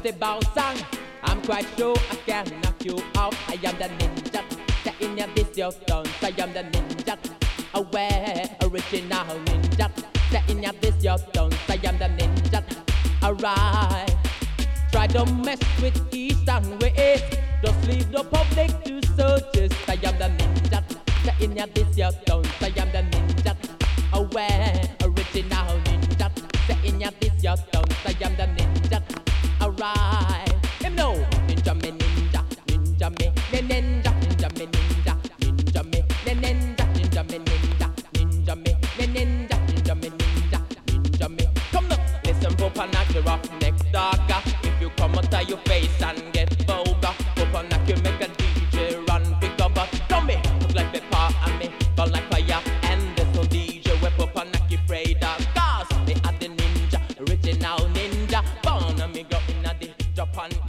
the bow song. I'm quite sure I can knock you out. I am the ninja, setting up this your stones. I am the ninja, aware, original ninja, setting up this your stones. I am the ninja, alright. Try to mess with east and west, just leave the public to searches. I am the ninja, setting up this your stones. I am the ninja, aware, original ninja, setting up this your stones. I am the ninja, alright. Him know, ninja me ninja, ninja me ninja, ninja me ninja, ninja me ninja, ninja me ninja, ninja me ninja, ninja me ninja, ninja me. Come look, listen, Popanak, the roughneck dogger. If you come out of your face and get vulgar, Popanak, you make a DJ run pick up. Come me, look like pepper and me burn like fire. And there's no DJ where Popanak you afraid of. Cause me are the ninja, original ninja. Born and me go in a the Japan.